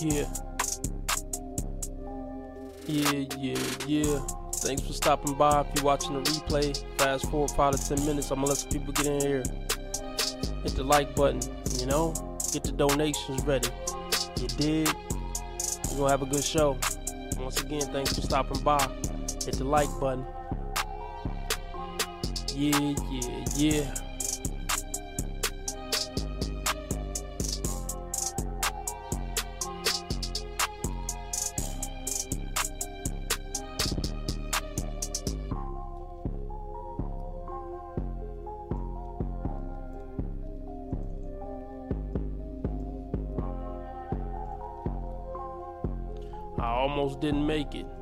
Yeah. Yeah. Thanks for stopping by. If you're watching the replay, fast forward 5 to 10 minutes. I'm gonna let some people get in here. Hit the like button, get the donations ready. You dig? We're gonna have a good show. Once again, thanks for stopping by. Hit the like button. Yeah. I almost didn't make it.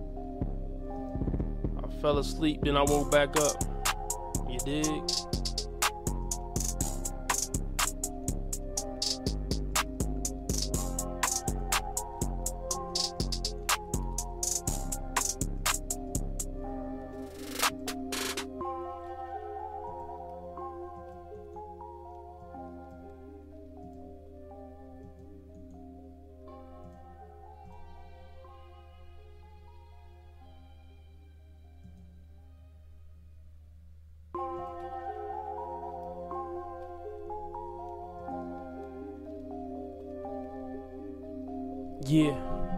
I fell asleep, then I woke back up. You dig? Yeah.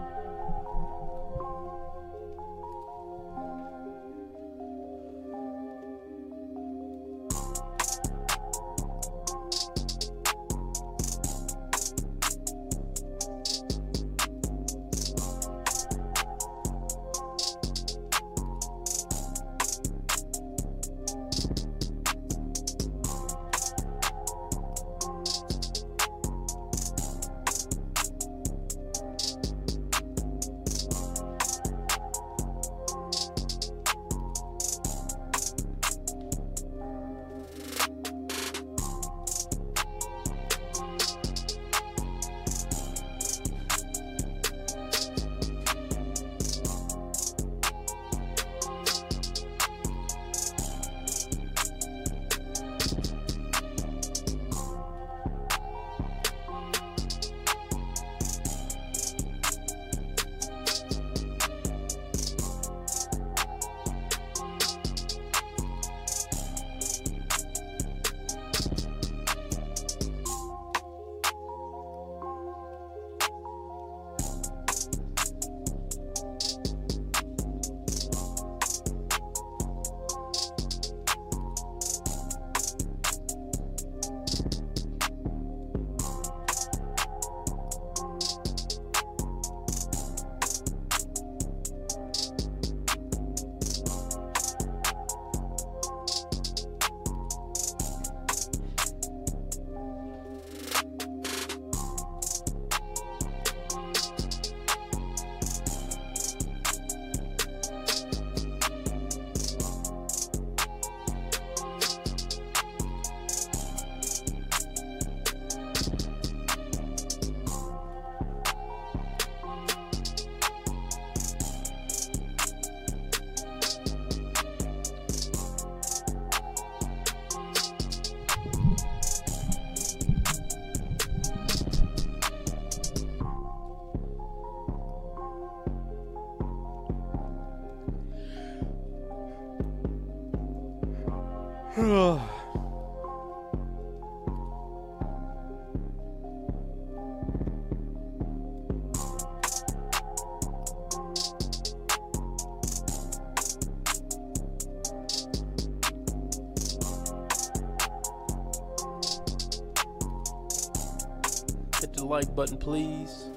Hit the like button, please.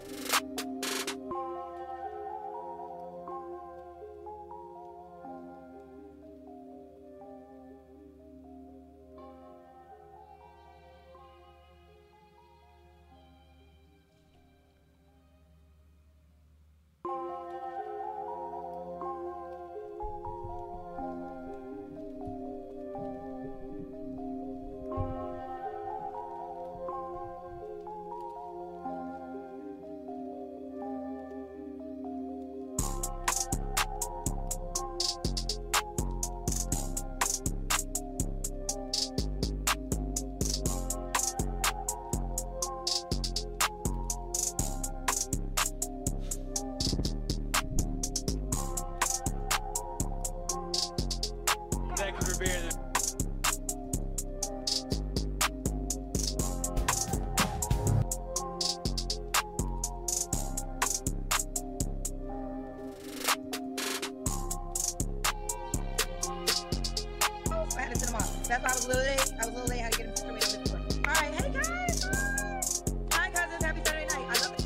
That's why I was a little late. I was a little late. I had to get him situated before. All right, hey guys. Hi cousins. Happy Saturday night. I love it.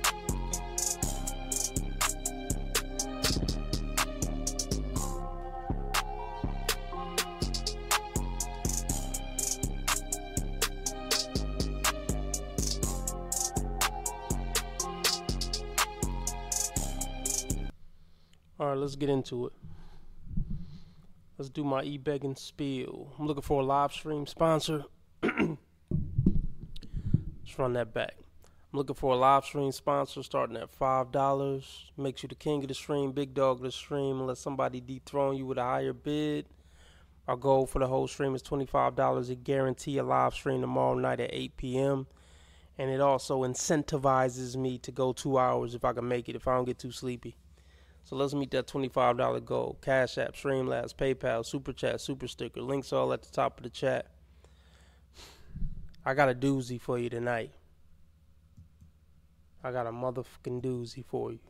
All right, let's get into it. Let's do my e-begging spiel. I'm looking for a live stream sponsor. Let's run that back. I'm looking for a live stream sponsor starting at $5. Makes you the king of the stream, big dog of the stream, unless somebody dethrone you with a higher bid. Our goal for the whole stream is $25. It guarantee a live stream tomorrow night at 8 p.m. And it also incentivizes me to go 2 hours if I can make it, if I don't get too sleepy. So let's meet that $25 goal. Cash App, Streamlabs, PayPal, Super Chat, Super Sticker. Links all at the top of the chat. I got a doozy for you tonight. I got a motherfucking doozy for you.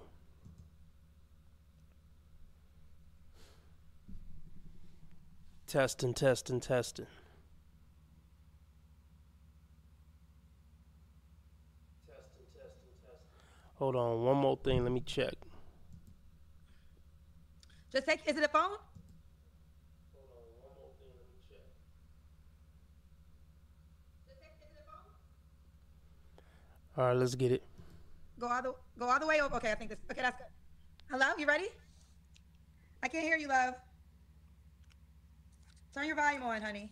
Testing. Hold on, one more thing. Let me check. Just take, is it a phone? Hold on, one more thing. Let me check. Just take, is it a phone? All right, let's get it. Go all the way over. Okay, I think this. Okay, that's good. Hello, you ready? I can't hear you, love. Turn your volume on, honey.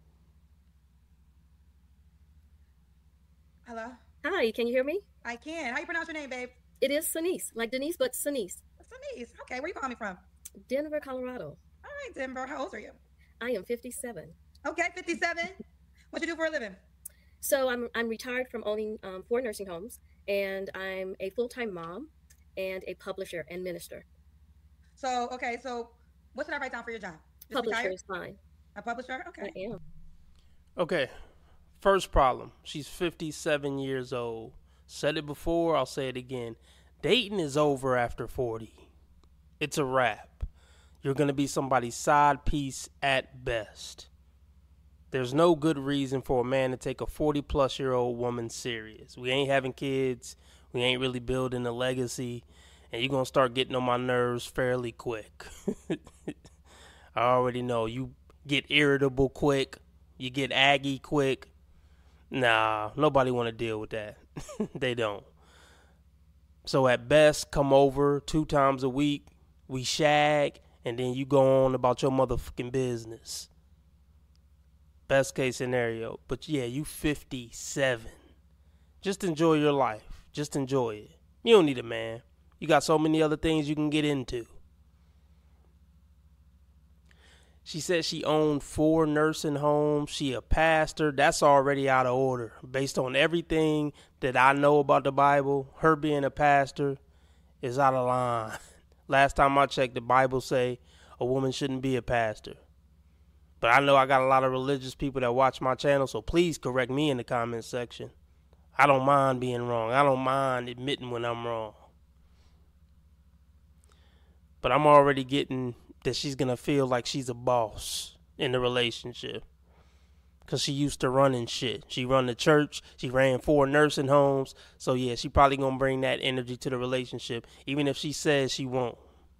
Hello? Hi, can you hear me? I can. How you pronounce your name, babe? It is Sinise, like Denise, but Sinise. Sinise. Okay, where you calling me from? Denver, Colorado. All right, Denver. How old are you? I am 57. Okay, 57. What you do for a living? So I'm retired from owning 4 nursing homes, and I'm a full-time mom and a publisher and minister. So, okay, so what should I write down for your job? Just Publisher retired? is fine. A publisher? Okay. I am. Okay, first problem. She's 57 years old. Said it before, I'll say it again. Dating is over after 40. It's a wrap. You're going to be somebody's side piece at best. There's no good reason for a man to take a 40-plus-year-old woman serious. We ain't having kids. We ain't really building a legacy. And you're going to start getting on my nerves fairly quick. I already know. You get irritable quick. You get aggy quick. Nah, nobody want to deal with that. They don't. So at best, come over 2 times a week. We shag. And then you go on about your motherfucking business. Best case scenario. But yeah, you 57. Just enjoy your life. Just enjoy it. You don't need a man. You got so many other things you can get into. She said she owned 4 nursing homes. She a pastor. That's already out of order. Based on everything that I know about the Bible, her being a pastor is out of line. Last time I checked, the Bible say a woman shouldn't be a pastor. But I know I got a lot of religious people that watch my channel, so please correct me in the comment section. I don't mind being wrong. I don't mind admitting when I'm wrong. But I'm already getting that she's going to feel like she's a boss in the relationship. Because she used to running shit. She run the church. She ran 4 nursing homes. So, yeah, she probably going to bring that energy to the relationship. Even if she says she won't.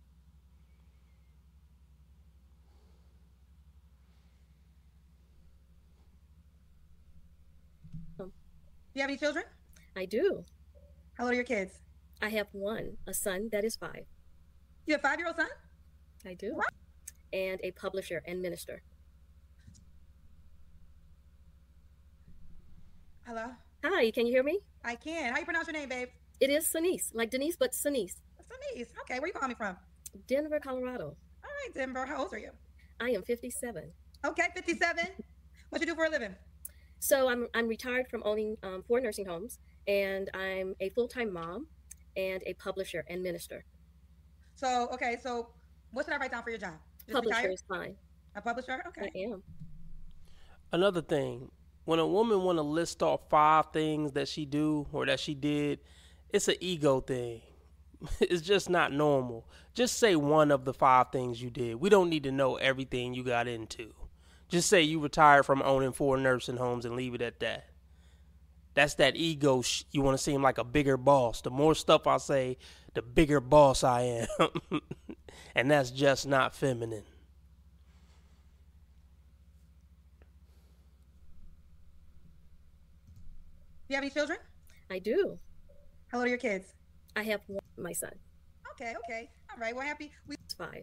Do you have any children? I do. How old are your kids? I have one, a son that is 5. You have a 5-year-old son? I do. What? And a publisher and minister. Hello? Hi, can you hear me? I can. How you pronounce your name, babe? It is Sinise, like Denise, but Sinise. Sinise. Okay, where you calling me from? Denver, Colorado. All right, Denver. How old are you? I am 57. Okay, 57. What you do for a living? So I'm retired from owning 4 nursing homes, and I'm a full-time mom and a publisher and minister. So, okay, so what should I write down for your job? Just Publisher retired? is fine. A publisher? Okay. I am. Another thing, when a woman want to list off 5 things that she do or that she did, it's an ego thing. It's just not normal. Just say one of the 5 things you did. We don't need to know everything you got into. Just say you retired from owning 4 nursing homes and leave it at that. That's that ego. You want to seem like a bigger boss. The more stuff I say, the bigger boss I am. And that's just not feminine. Do you have any children? I do. How old are your kids? I have one, my son. Okay. All right. We're happy. He's 5.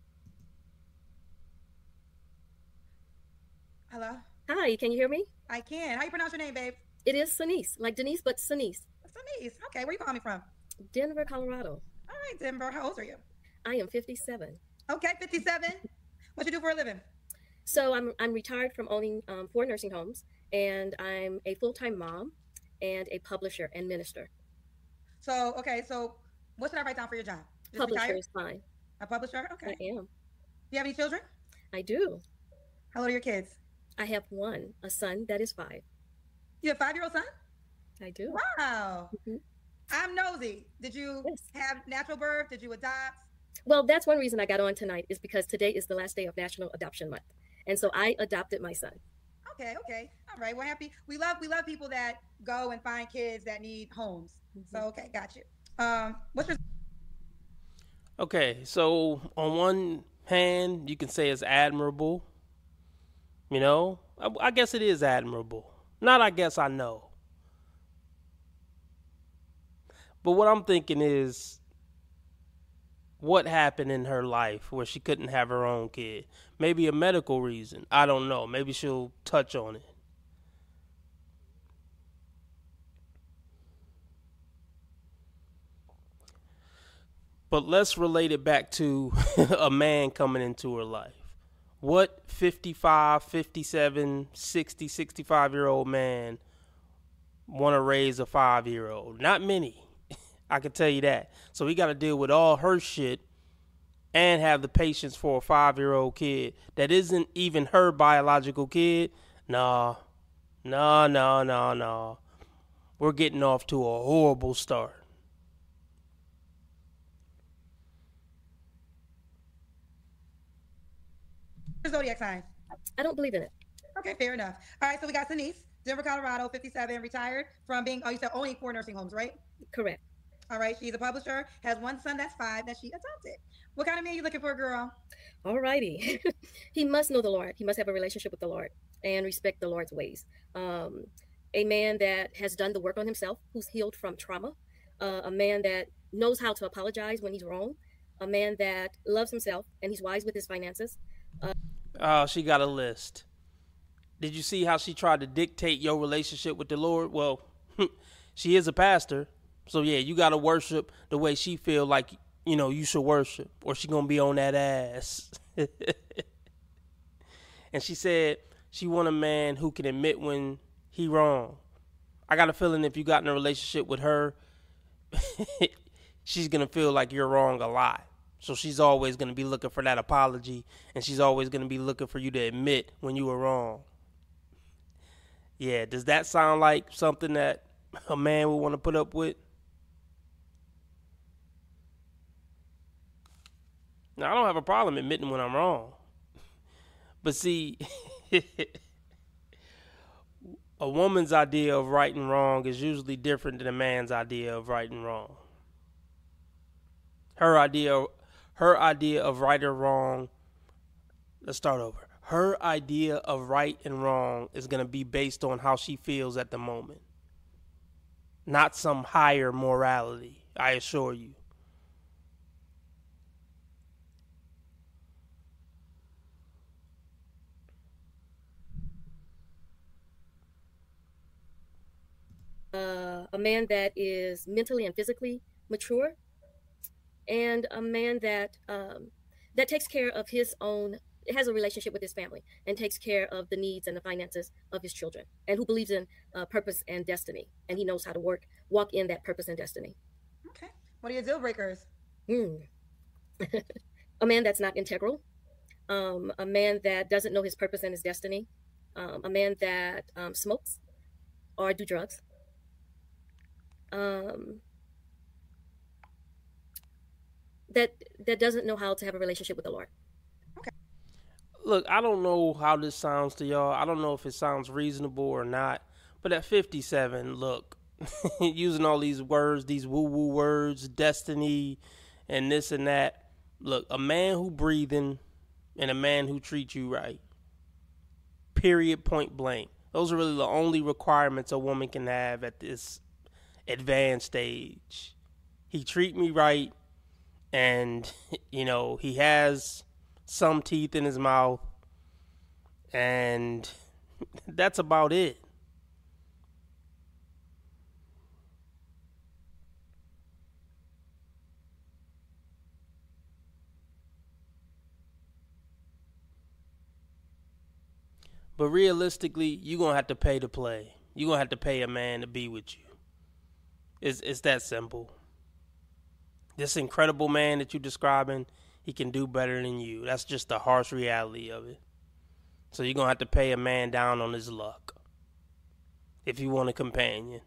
Hello? Hi, can you hear me? I can. How you pronounce your name, babe? It is Sinise, like Denise, but Sinise. Denise. Okay, where you calling me from? Denver, Colorado. All right, Denver. How old are you? I am 57. Okay, 57. What you do for a living? So I'm retired from owning 4 nursing homes, and I'm a full-time mom and a publisher and minister. So what should I write down for your job? Just Publisher retired? is fine. A publisher? Okay. I am. Do you have any children? I do. How old are your kids? I have one, a son that is 5. You have a 5-year-old son? I do. Wow. Mhm. I'm nosy. Did you Yes. have natural birth? Did you adopt? Well, that's one reason I got on tonight is because today is the last day of National Adoption Month. And so I adopted my son. Okay. All right. We're happy. We love people that go and find kids that need homes. Mhm. So okay, got you. What's your Okay, so on one hand, you can say it's admirable. You know, I guess it is admirable. Not, I guess I know. But what I'm thinking is, what happened in her life where she couldn't have her own kid? Maybe a medical reason. I don't know. Maybe she'll touch on it. But let's relate it back to a man coming into her life. What 55, 57, 60, 65-year-old man want to raise a 5-year-old? Not many. I can tell you that. So he got to deal with all her shit and have the patience for a 5-year-old kid that isn't even her biological kid. No. We're getting off to a horrible start. zodiac sign? I don't believe in it. Okay, fair enough. All right, so we got Denise, Denver, Colorado, 57, retired from being, you said owning 4 nursing homes, right? Correct. All right, she's a publisher, has one son that's 5 that she adopted. What kind of man you looking for, girl? All righty. He must know the Lord. He must have a relationship with the Lord and respect the Lord's ways. A man that has done the work on himself, who's healed from trauma. A man that knows how to apologize when he's wrong. A man that loves himself and he's wise with his finances. Oh, she got a list. Did you see how she tried to dictate your relationship with the Lord? Well, she is a pastor. So, yeah, you got to worship the way she feel like, you know, you should worship. Or she going to be on that ass. And she said she want a man who can admit when he wrong. I got a feeling if you got in a relationship with her, she's going to feel like you're wrong a lot. So she's always going to be looking for that apology, and she's always going to be looking for you to admit when you were wrong. Yeah, does that sound like something that a man would want to put up with? Now, I don't have a problem admitting when I'm wrong. But see, a woman's idea of right and wrong is usually different than a man's idea of right and wrong. Her idea of right or wrong, let's start over. Her idea of right and wrong is going to be based on how she feels at the moment. Not some higher morality, I assure you. A man that is mentally and physically mature, and a man that that takes care of his own, has a relationship with his family, and takes care of the needs and the finances of his children, and who believes in purpose and destiny, and he knows how to walk in that purpose and destiny. Okay. What are your deal breakers? A man that's not integral, a man that doesn't know his purpose and his destiny, a man that smokes or do drugs. That doesn't know how to have a relationship with the Lord. Okay. Look, I don't know how this sounds to y'all. I don't know if it sounds reasonable or not. But at 57, look, using all these words, these woo-woo words, destiny, and this and that. Look, a man who breathing and a man who treats you right. Period, point blank. Those are really the only requirements a woman can have at this advanced stage. He treat me right, and, he has some teeth in his mouth, and that's about it. But realistically, you're going to have to pay to play. You're going to have to pay a man to be with you. It's that simple. This incredible man that you're describing, he can do better than you. That's just the harsh reality of it. So you're going to have to pay a man down on his luck if you want a companion.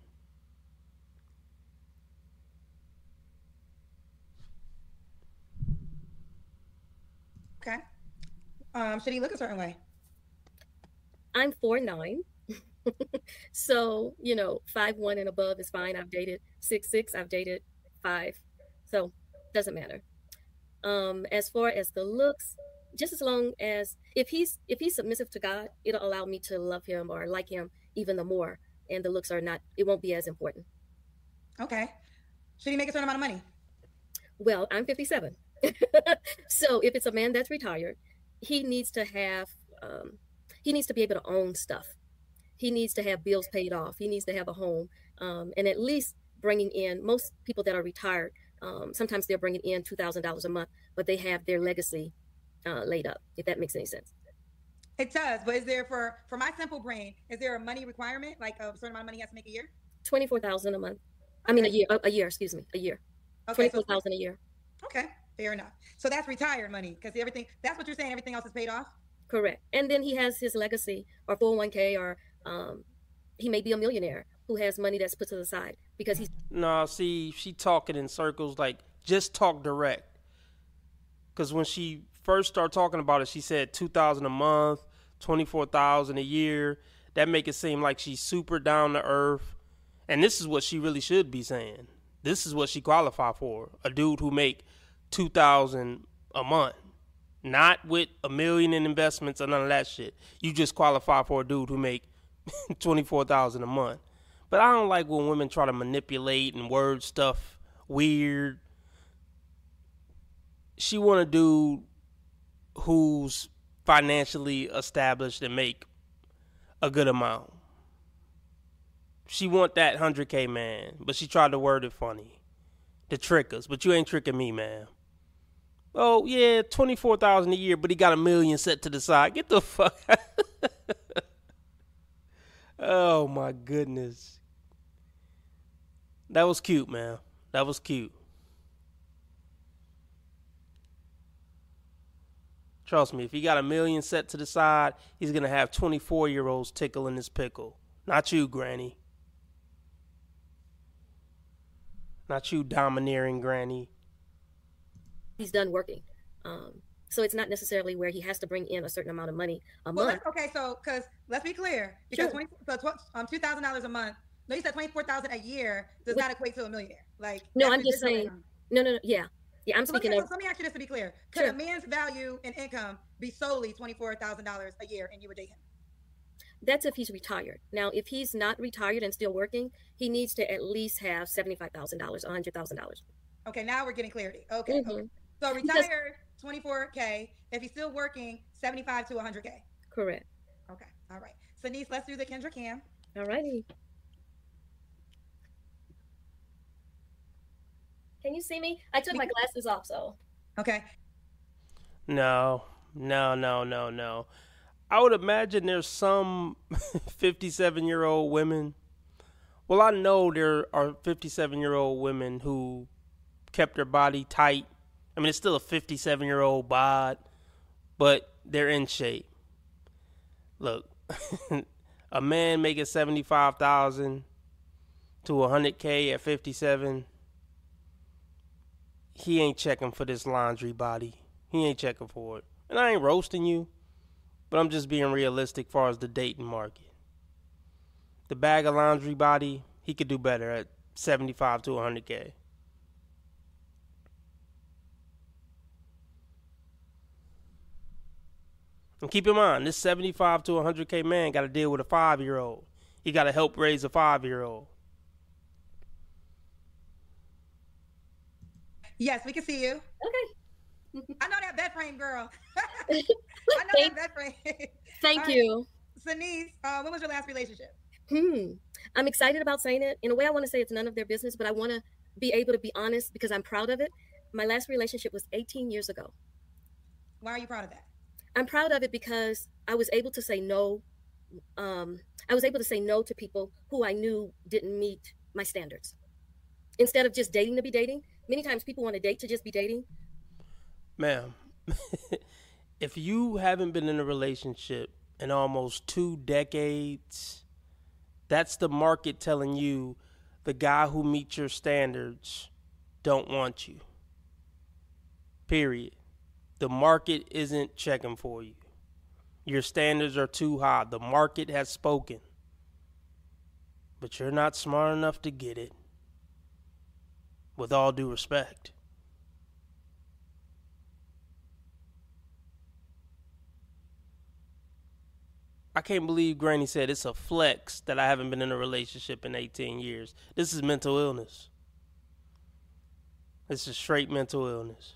Okay. Should he look a certain way? I'm 4'9". So, 5'1" and above is fine. I've dated 6'6". I've dated 5. So doesn't matter. As far as the looks, just as long as if he's submissive to God, it'll allow me to love him or like him even the more. And the looks are not, it won't be as important. Okay. Should he make a certain amount of money? Well, I'm 57. So if it's a man that's retired, he needs to have, he needs to be able to own stuff. He needs to have bills paid off. He needs to have a home, and at least bringing in, most people that are retired, sometimes they're bringing in $2,000 a month, but they have their legacy laid up, if that makes any sense. It does, but is there, for my simple brain, is there a money requirement, like a certain amount of money he has to make a year? $24,000 a month. I mean, a year, excuse me, a year. Okay, 24,000 a year. Okay, fair enough. So that's retired money, because everything, that's what you're saying, everything else is paid off? Correct. And then he has his legacy or 401k, or he may be a millionaire who has money that's put to the side because he's. No, see, she talking in circles. Like, just talk direct. Because when she first started talking about it, she said $2,000 a month, $24,000 a year. That make it seem like she's super down to earth. And this is what she really should be saying. This is what she qualify for. A dude who make $2,000 a month. Not with $1 million in investments or none of that shit. You just qualify for a dude who make $24,000 a month. But I don't like when women try to manipulate and word stuff weird. She want a dude who's financially established and make a good amount. She want that 100K man, but she tried to word it funny to trick us. But you ain't tricking me, man. Oh, yeah, $24,000 a year, but he got $1 million set to the side. Get the fuck out. Oh, my goodness. That was cute, man. That was cute. Trust me, if he got $1 million set to the side, he's going to have 24-year-olds tickling his pickle. Not you, Granny. Not you, domineering Granny. He's done working. So it's not necessarily where he has to bring in a certain amount of money a month. Okay, so because let's be clear, because sure. $2,000 a month. No, you said $24,000 a year does not equate to a millionaire. Like no, I'm just saying. No, yeah. I'm speaking of. Let me ask you this to be clear: could a man's value and income be solely $24,000 a year, and you would date him? That's if he's retired. Now, if he's not retired and still working, he needs to at least have $75,000, $100,000. Okay, now we're getting clarity. Okay, mm-hmm. Okay. So retired, 24K. If he's still working, 75 to 100K. Correct. Okay. All right. So, Niece, let's do the Kendra Cam. All righty. Can you see me? I took my glasses off, so. Okay. No. I would imagine there's some 57-year-old women. Well, I know there are 57-year-old women who kept their body tight. I mean, it's still a 57-year-old bod, but they're in shape. Look, a man making $75,000 to $100K at 57, he ain't checking for this laundry body. He ain't checking for it. And I ain't roasting you. but I'm just being realistic as far as the dating market. The bag of laundry body, he could do better at 75 to 100K. And keep in mind, this 75 to 100K man got to deal with a 5-year-old. He got to help raise a 5-year-old. Yes, we can see you. Okay. I know that bed frame, girl. I know that bed frame. Thank you. Sanice, when was your last relationship? I'm excited about saying it. In a way, I want to say it's none of their business, but I want to be able to be honest because I'm proud of it. My last relationship was 18 years ago. Why are you proud of that? I'm proud of it because I was able to say no. I was able to say no to people who I knew didn't meet my standards. Instead of just dating to be dating, many times people want to date to just be dating. Ma'am, if you haven't been in a relationship in almost 2 decades, that's the market telling you the guy who meets your standards don't want you. Period. The market isn't checking for you. Your standards are too high. The market has spoken. But you're not smart enough to get it. With all due respect. I can't believe Granny said it's a flex that I haven't been in a relationship in 18 years. This is mental illness. This is straight mental illness.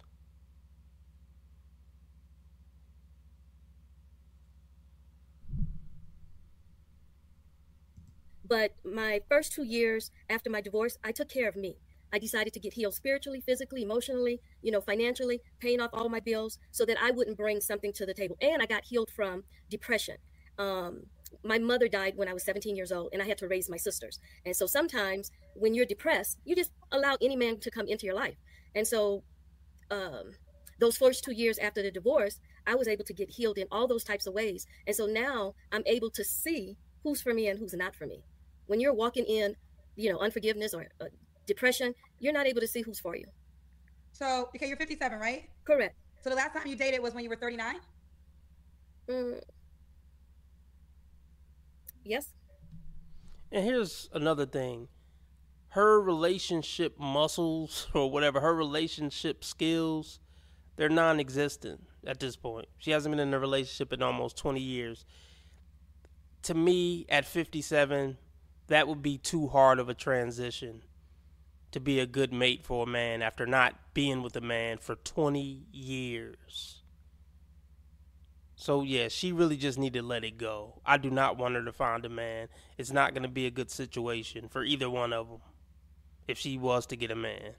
But my first 2 years after my divorce, I took care of me. I decided to get healed spiritually, physically, emotionally, financially, paying off all my bills so that I wouldn't bring something to the table. And I got healed from depression. My mother died when I was 17 years old, and I had to raise my sisters. And so sometimes when you're depressed, you just allow any man to come into your life. And so those first 2 years after the divorce, I was able to get healed in all those types of ways. And so now I'm able to see who's for me and who's not for me. When you're walking in, unforgiveness or depression, you're not able to see who's for you. So, okay, you're 57, right? Correct. So the last time you dated was when you were 39? Yes. And here's another thing. Her relationship muscles or whatever, her relationship skills, they're non-existent at this point. She hasn't been in a relationship in almost 20 years. To me, at 57, that would be too hard of a transition to be a good mate for a man after not being with a man for 20 years. So, yeah, she really just need to let it go. I do not want her to find a man. It's not going to be a good situation for either one of them if she was to get a man.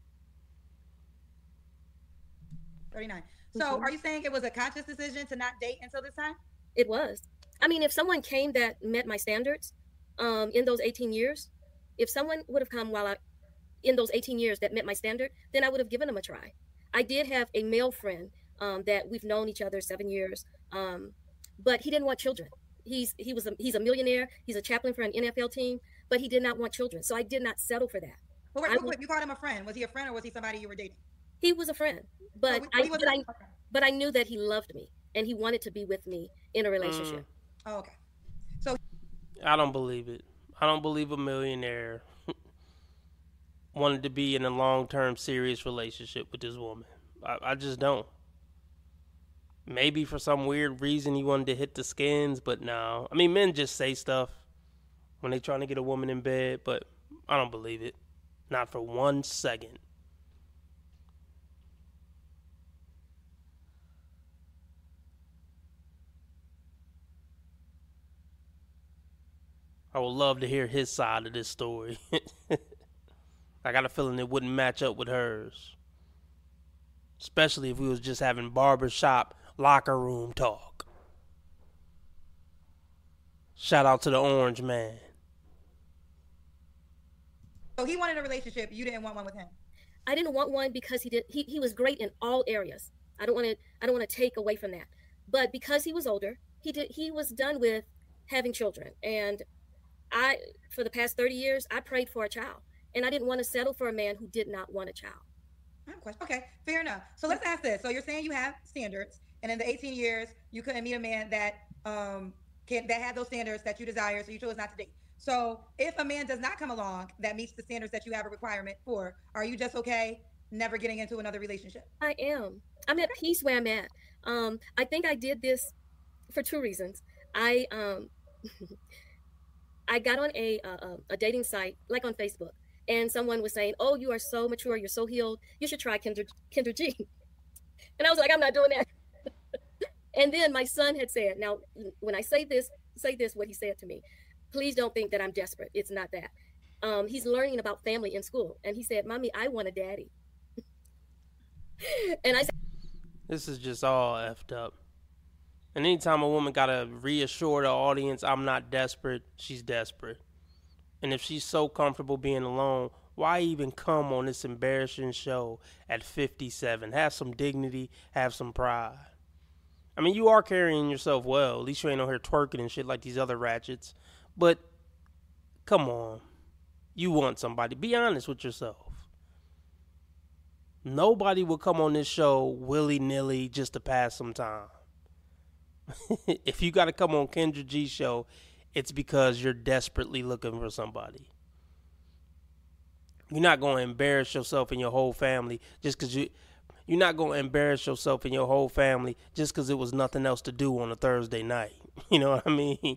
39. So are you saying it was a conscious decision to not date until this time? It was. I mean, if someone came that met my standards in those 18 years, if someone would have come in those 18 years that met my standard, then I would have given them a try. I did have a male friend that we've known each other 7 years, but he didn't want children. He's a millionaire. He's a chaplain for an NFL team, but he did not want children. So I did not settle for that. Well, wait, you called him a friend. Was he a friend or was he somebody you were dating? He was a friend, but I knew that he loved me and he wanted to be with me in a relationship. Oh, okay. So I don't believe it. I don't believe a millionaire wanted to be in a long-term serious relationship with this woman. I just don't. Maybe for some weird reason he wanted to hit the skins, but no. I mean, men just say stuff when they're trying to get a woman in bed, but I don't believe it. Not for 1 second. I would love to hear his side of this story. I got a feeling it wouldn't match up with hers. Especially if we was just having barbershop locker room talk. Shout out to the Orange Man. So he wanted a relationship. You didn't want one with him. I didn't want one because he was great in all areas. I don't want to take away from that. But because he was older, he was done with having children. And for the past 30 years, I prayed for a child. And I didn't want to settle for a man who did not want a child. Okay, fair enough. So let's ask this. So you're saying you have standards. and in the 18 years, you couldn't meet a man that that had those standards that you desire, so you chose not to date. So if a man does not come along that meets the standards that you have a requirement for, are you just okay never getting into another relationship? I am. I'm at peace where I'm at. I think I did this for two reasons. I I got on a dating site, like on Facebook, and someone was saying, "Oh, you are so mature, you're so healed. You should try Kendra G." And I was like, "I'm not doing that." And then my son had said, "Now, when I say this, what he said to me. Please don't think that I'm desperate. It's not that." He's learning about family in school, and he said, "Mommy, I want a daddy." And I said, This is just all effed up. And anytime a woman gotta reassure the audience, I'm not desperate, she's desperate. And if she's so comfortable being alone, why even come on this embarrassing show at 57? Have some dignity, have some pride. I mean, you are carrying yourself well. At least you ain't on here twerking and shit like these other ratchets. But, come on. You want somebody. Be honest with yourself. Nobody will come on this show willy-nilly just to pass some time. If you got to come on Kendra G's show, it's because you're desperately looking for somebody. You're not going to embarrass yourself and your whole family just because you're not going to embarrass yourself and your whole family just because it was nothing else to do on a Thursday night. You know what I mean?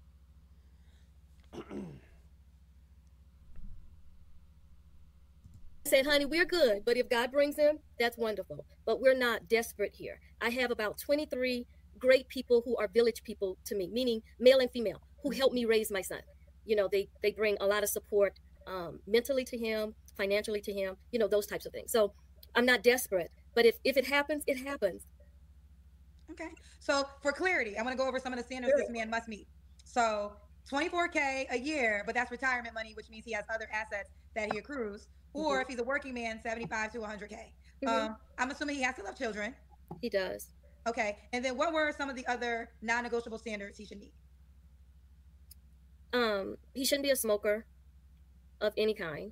I said, "Honey, we're good, but if God brings him, that's wonderful. But we're not desperate here. I have about 23 great people who are village people to me, meaning male and female, who help me raise my son. You know, they bring a lot of support mentally to him, financially to him, you know, those types of things. So I'm not desperate, but if it happens, it happens." Okay. So for clarity, I want to go over some of the standards this man must meet. So 24K a year, but that's retirement money, which means he has other assets that he accrues. Or if he's a working man, 75 to 100K. I'm assuming he has to love children. He does. Okay. And then what were some of the other non-negotiable standards he should meet? He shouldn't be a smoker of any kind.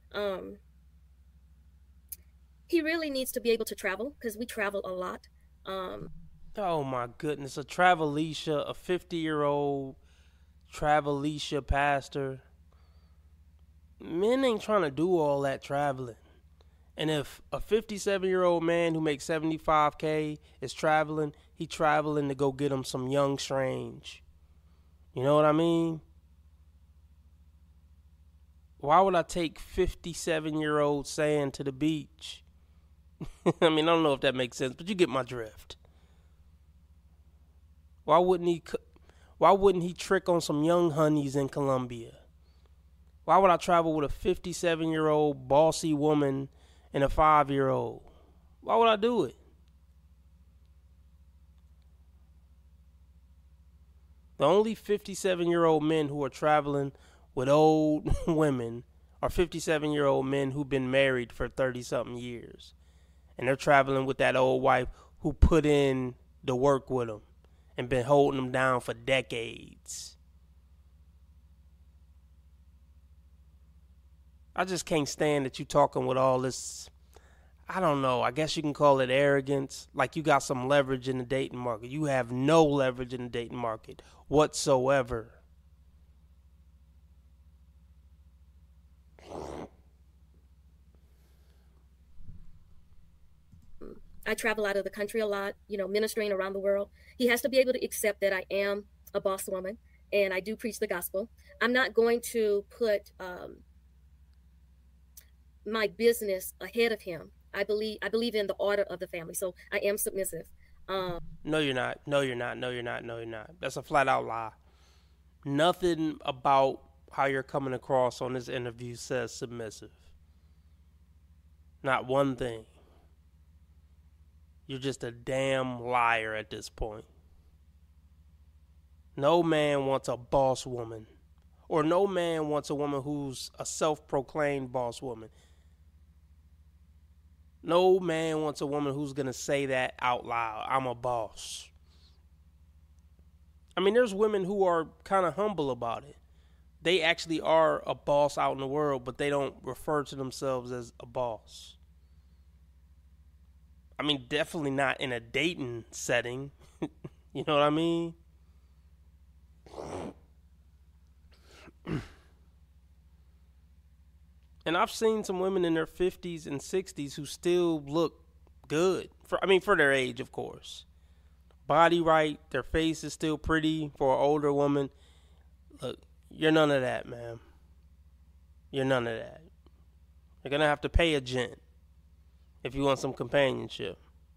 He really needs to be able to travel because we travel a lot. Oh my goodness, a Travelicia, a 50-year-old Travelicia pastor. Men ain't trying to do all that traveling. And if a 57-year-old man who makes 75K is traveling, he traveling to go get him some young strange. You know what I mean? Why would I take 57-year-old Sand to the beach? I mean, I don't know if that makes sense, but you get my drift. Why wouldn't he trick on some young honeys in Colombia? Why would I travel with a 57-year-old bossy woman and a 5-year-old? Why would I do it? The only 57-year-old men who are traveling with old women are 57-year-old men who've been married for 30-something years. And they're traveling with that old wife who put in the work with them and been holding them down for decades. I just can't stand that you talking with all this, I don't know, I guess you can call it arrogance, like you got some leverage in the dating market. You have no leverage in the dating market whatsoever. I travel out of the country a lot, you know, ministering around the world. He has to be able to accept that I am a boss woman and I do preach the gospel. I'm not going to put my business ahead of him. I believe in the order of the family. So I am submissive. No, you're not. No, you're not. No, you're not. No, you're not. That's a flat out lie. Nothing about how you're coming across on this interview says submissive. Not one thing. You're just a damn liar at this point. No man wants a boss woman. Or no man wants a woman who's a self-proclaimed boss woman. No man wants a woman who's going to say that out loud. I'm a boss. I mean, there's women who are kind of humble about it. They actually are a boss out in the world, but they don't refer to themselves as a boss. I mean, definitely not in a dating setting. You know what I mean? And I've seen some women in their 50s and 60s who still look good. For their age, of course. Body right, their face is still pretty for an older woman. Look, you're none of that, man. You're none of that. You're going to have to pay a gent if you want some companionship.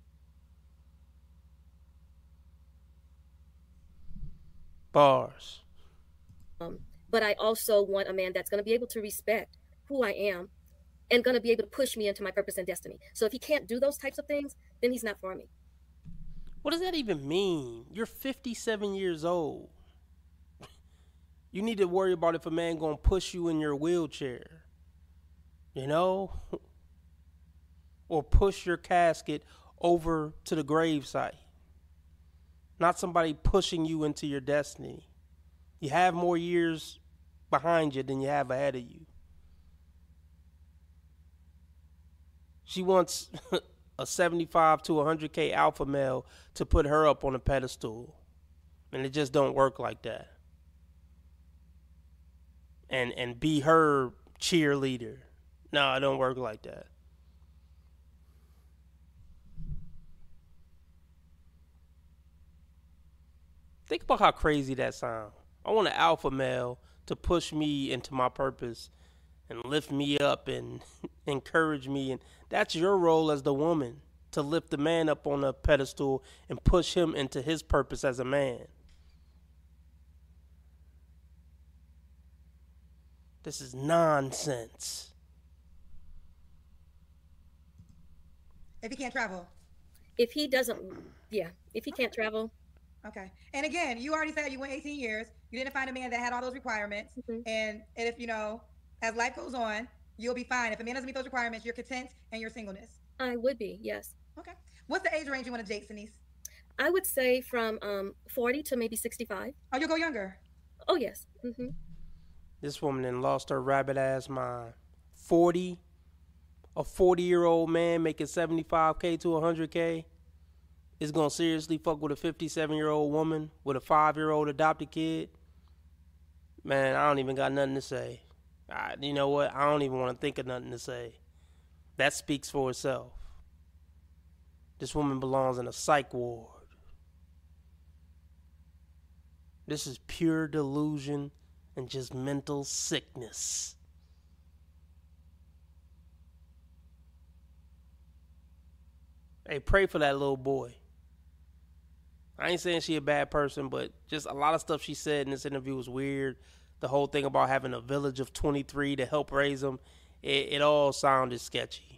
Bars. But I also want a man that's going to be able to respect who I am and going to be able to push me into my purpose and destiny. So if he can't do those types of things, then he's not for me. What does that even mean? You're 57 years old. You need to worry about if a man gonna push you in your wheelchair, you know, or push your casket over to the gravesite. Not somebody pushing you into your destiny. You have more years behind you than you have ahead of you. She wants a 75 to 100K alpha male to put her up on a pedestal, and it just don't work like that. And be her cheerleader. No, it don't work like that. Think about how crazy that sounds. I want an alpha male to push me into my purpose and lift me up and encourage me. And that's your role as the woman, to lift the man up on a pedestal and push him into his purpose as a man. This is nonsense. If he can't travel. If he doesn't, if he can't travel. Okay. And again, you already said you went 18 years. You didn't find a man that had all those requirements. Mm-hmm. And if, as life goes on, you'll be fine. If a man doesn't meet those requirements, you're content and your singleness. I would be, yes. Okay. What's the age range you want to date, Senice? I would say from 40 to maybe 65. Oh, you'll go younger? Oh, yes. Mm-hmm. This woman then lost her rabbit ass mind. A 40-year-old man making 75K to 100K is going to seriously fuck with a 57-year-old woman with a 5-year-old adopted kid? Man, I don't even got nothing to say. You know what? I don't even want to think of nothing to say. That speaks for itself. This woman belongs in a psych ward. This is pure delusion and just mental sickness. Hey, pray for that little boy. I ain't saying she a bad person, but just a lot of stuff she said in this interview was weird. The whole thing about having a village of 23 to help raise him, it all sounded sketchy.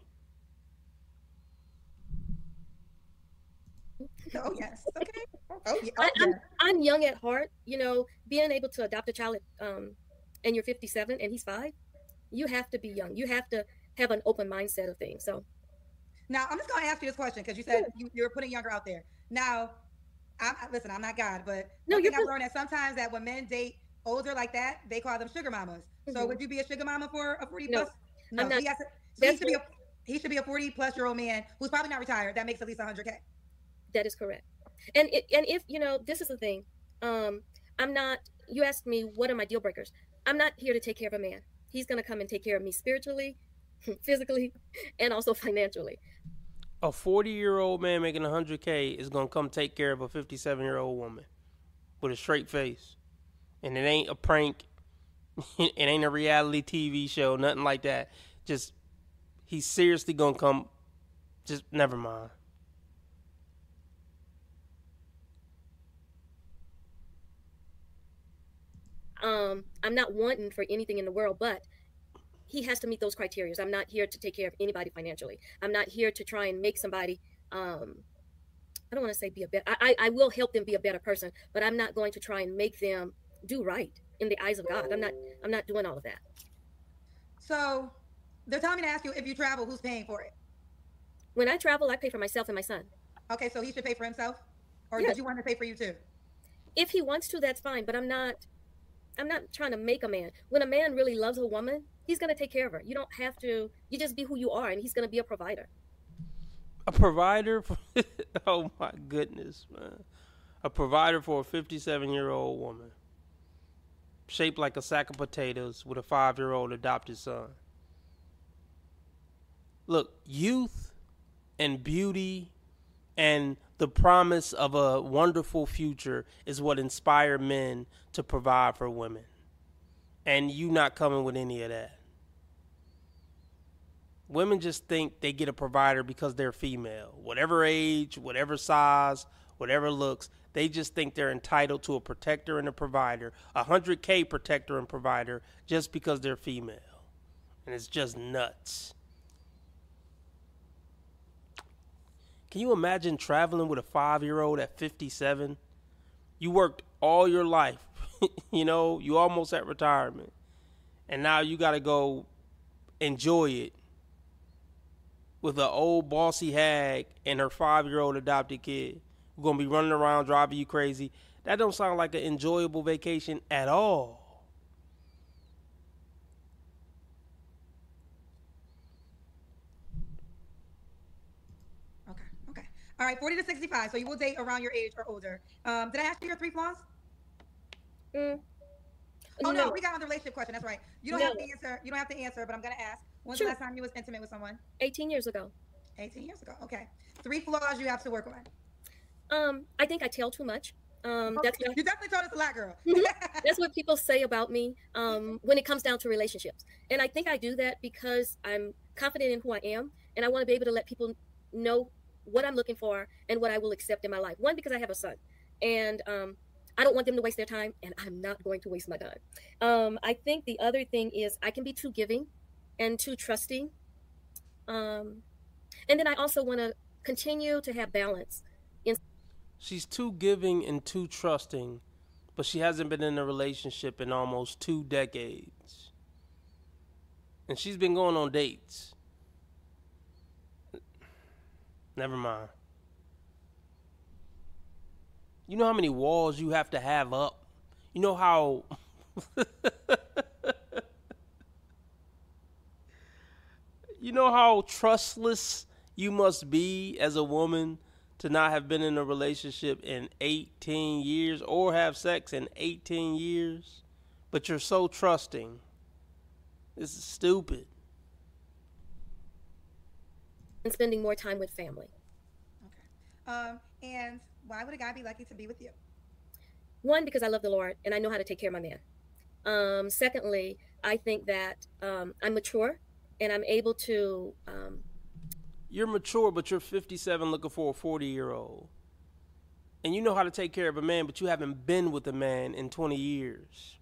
Oh, yes. Okay. Oh, yeah. I'm young at heart. Being able to adopt a child and you're 57 and he's 5, you have to be young. You have to have an open mindset of things. So now I'm just going to ask you this question because you said you're putting younger out there. Now, listen, I'm not God, but I've learned that sometimes that when men date older like that, they call them sugar mamas. Mm-hmm. So would you be a sugar mama for a 40 plus? No, I'm not. He should be a 40 plus year old man who's probably not retired that makes at least 100K. That is correct. And if this is the thing, I'm not. You asked me what are my deal breakers. I'm not here to take care of a man. He's gonna come and take care of me spiritually, physically, and also financially. A 40-year-old man making 100K is gonna come take care of a 57-year-old woman with a straight face, and it ain't a prank. It ain't a reality TV show, nothing like that. Just he's seriously gonna come. Just never mind. I'm not wanting for anything in the world, but he has to meet those criteria. I'm not here to take care of anybody financially. I'm not here to try and make somebody, I don't want to say be a better, I will help them be a better person, but I'm not going to try and make them do right in the eyes of God. I'm not doing all of that. So they're telling me to ask you, if you travel, who's paying for it? When I travel, I pay for myself and my son. Okay, so he should pay for himself? Or yes. Did you want to pay for you too? If he wants to, that's fine, but I'm not trying to make a man. When a man really loves a woman, he's going to take care of her. You don't have to, you just be who you are, and he's going to be a provider. A provider for, oh my goodness, man. A provider for a 57-year-old woman. Shaped like a sack of potatoes with a 5-year-old adopted son. Look, youth and beauty and the promise of a wonderful future is what inspire men to provide for women. And you not coming with any of that. Women just think they get a provider because they're female. Whatever age, whatever size, whatever looks, they just think they're entitled to a protector and a provider, a 100K protector and provider, just because they're female. And it's just nuts. Can you imagine traveling with a 5-year-old at 57? You worked all your life. You almost at retirement. And now you got to go enjoy it with an old bossy hag and her 5-year-old adopted kid who's going to be running around driving you crazy. That don't sound like an enjoyable vacation at all. Okay. All right, 40 to 65. So you will date around your age or older. Did I ask you your 3 flaws? Oh no, we got on the relationship question. That's right. You don't have to answer. You don't have to answer, but I'm gonna ask. When's the last time you was intimate with someone? 18 years ago. 18 years ago. Okay. 3 flaws you have to work on. I think I tell too much. That's you definitely told us a lot, girl. That's what people say about me when it comes down to relationships. And I think I do that because I'm confident in who I am, and I want to be able to let people know what I'm looking for and what I will accept in my life. One, because I have a son, and I don't want them to waste their time, and I'm not going to waste my time. I think the other thing is I can be too giving and too trusting. And then I also want to continue to have balance. She's too giving and too trusting, but she hasn't been in a relationship in almost 2 decades. And she's been going on dates. Never mind. You know how many walls you have to have up? You know how... You know how trustless you must be as a woman to not have been in a relationship in 18 years or have sex in 18 years? But you're so trusting. This is stupid. And spending more time with family. Okay. And why would a guy be lucky to be with you? One, because I love the Lord and I know how to take care of my man. Secondly, I think that I'm mature and I'm able to... You're mature, but you're 57 looking for a 40-year-old. And you know how to take care of a man, but you haven't been with a man in 20 years.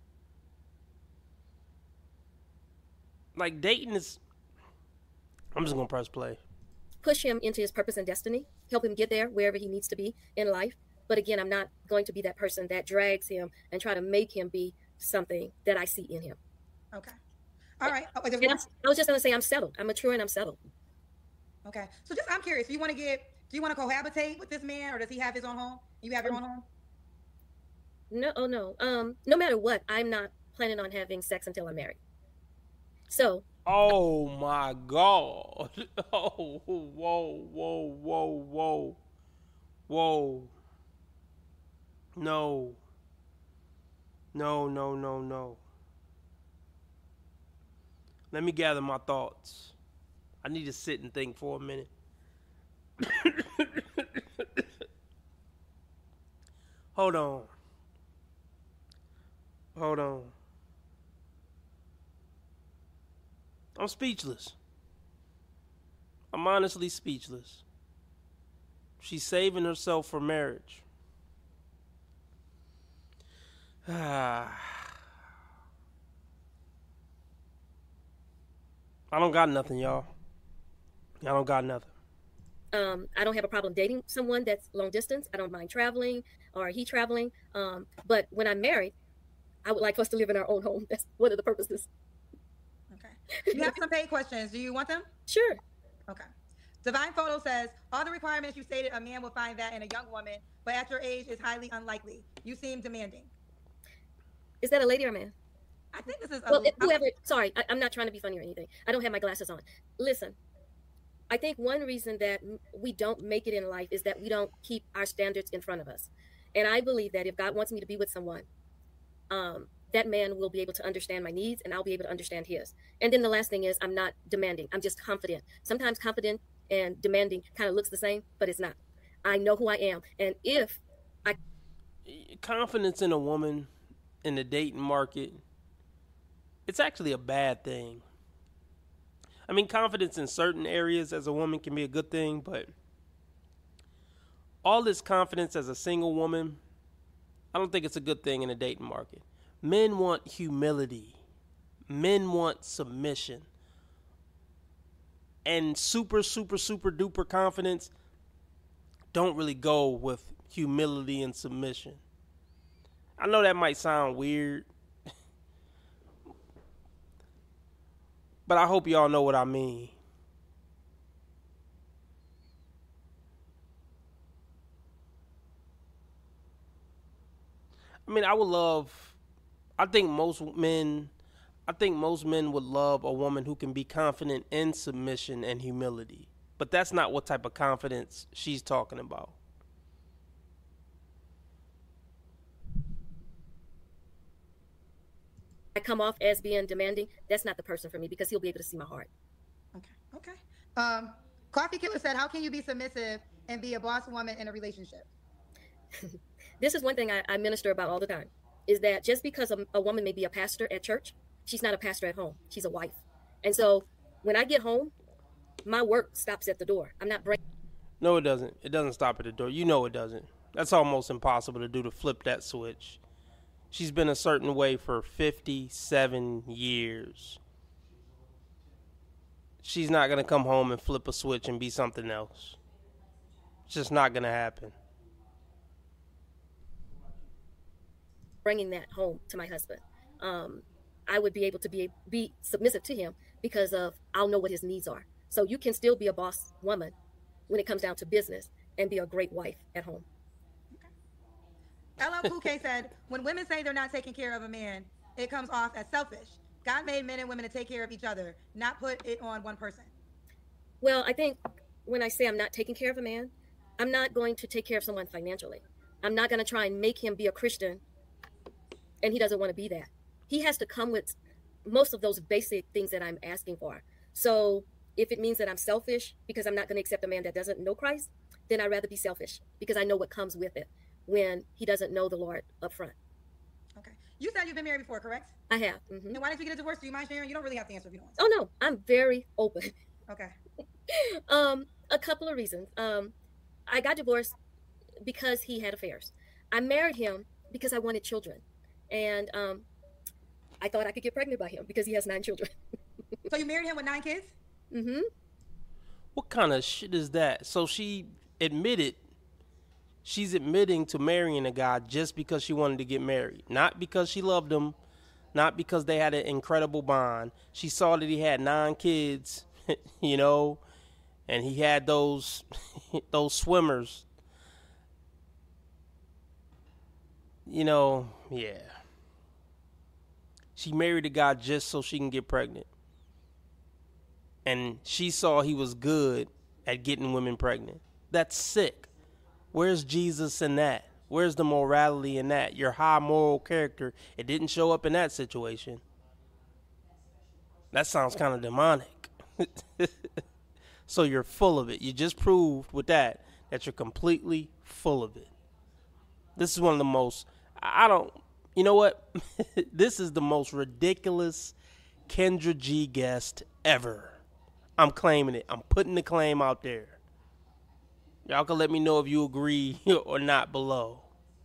Like, dating is... I'm just going to press play. Push him into his purpose and destiny. Help him get there wherever he needs to be in life. But again, I'm not going to be that person that drags him and try to make him be something that I see in him. Okay. All right. I was just going to say I'm settled. I'm mature and I'm settled. Okay. So I'm curious. Do you want to cohabitate with this man, or does he have his own home? You have your own home? No. No matter what, I'm not planning on having sex until I'm married. So. Oh my God. Oh, whoa. No. Let me gather my thoughts. I need to sit and think for a minute. Hold on. I'm speechless. I'm honestly speechless. She's saving herself for marriage. I don't got nothing, y'all. I don't got nothing. I don't have a problem dating someone that's long distance. I don't mind traveling or he traveling. But when I'm married, I would like for us to live in our own home. That's one of the purposes. Okay. You have some paid questions. Do you want them? Sure. Okay. Divine Photo says, all the requirements you stated, a man will find that in a young woman, but at your age is highly unlikely. You seem demanding. Is that a lady or a man? I think this is whoever. Sorry, I'm not trying to be funny or anything. I don't have my glasses on. Listen, I think one reason that we don't make it in life is that we don't keep our standards in front of us. And I believe that if God wants me to be with someone, that man will be able to understand my needs and I'll be able to understand his. And then the last thing is I'm not demanding. I'm just confident. Sometimes confident and demanding kind of looks the same, but it's not. I know who I am. And if I... Confidence in a woman in the dating market, it's actually a bad thing. I mean, confidence in certain areas as a woman can be a good thing, but all this confidence as a single woman, I don't think it's a good thing in the dating market. Men want humility. Men want submission. And super duper confidence don't really go with humility and submission. I know that might sound weird, but I hope y'all know what I mean. I mean, I think most men would love a woman who can be confident in submission and humility. But that's not what type of confidence she's talking about. I come off as being demanding, that's not the person for me because he'll be able to see my heart. Okay. Coffee Killer said, how can you be submissive and be a boss woman in a relationship? This is one thing I minister about all the time, is that just because a woman may be a pastor at church, she's not a pastor at home. She's a wife. And so when I get home, my work stops at the door. I'm not breaking. No, it doesn't. It doesn't stop at the door. You know it doesn't. That's almost impossible to do, to flip that switch. She's been a certain way for 57 years. She's not going to come home and flip a switch and be something else. It's just not going to happen. Bringing that home to my husband. I would be able to be submissive to him because I'll know what his needs are. So you can still be a boss woman when it comes down to business and be a great wife at home. LL Cool K said, when women say they're not taking care of a man, it comes off as selfish. God made men and women to take care of each other, not put it on one person. Well, I think when I say I'm not taking care of a man, I'm not going to take care of someone financially. I'm not going to try and make him be a Christian, and he doesn't want to be that. He has to come with most of those basic things that I'm asking for. So if it means that I'm selfish because I'm not going to accept a man that doesn't know Christ, then I'd rather be selfish because I know what comes with it when he doesn't know the Lord up front. Okay. You said you've been married before, correct? I have. Mm-hmm. And why did you get a divorce? Do you mind sharing? You don't really have to answer if you don't want to. Oh, no. I'm very open. Okay. A couple of reasons. I got divorced because he had affairs. I married him because I wanted children. And I thought I could get pregnant by him because he has 9 children. So you married him with 9 kids? Mm-hmm. What kind of shit is that? So she's admitting to marrying a guy just because she wanted to get married. Not because she loved him, not because they had an incredible bond. She saw that he had 9 kids, you know, and he had those swimmers. You know, yeah. She married a guy just so she can get pregnant. And she saw he was good at getting women pregnant. That's sick. Where's Jesus in that? Where's the morality in that? Your high moral character, it didn't show up in that situation. That sounds kind of demonic. So you're full of it. You just proved with that you're completely full of it. This is one of the most, you know what? This is the most ridiculous Kendra G guest ever. I'm claiming it. I'm putting the claim out there. Y'all can let me know if you agree or not below.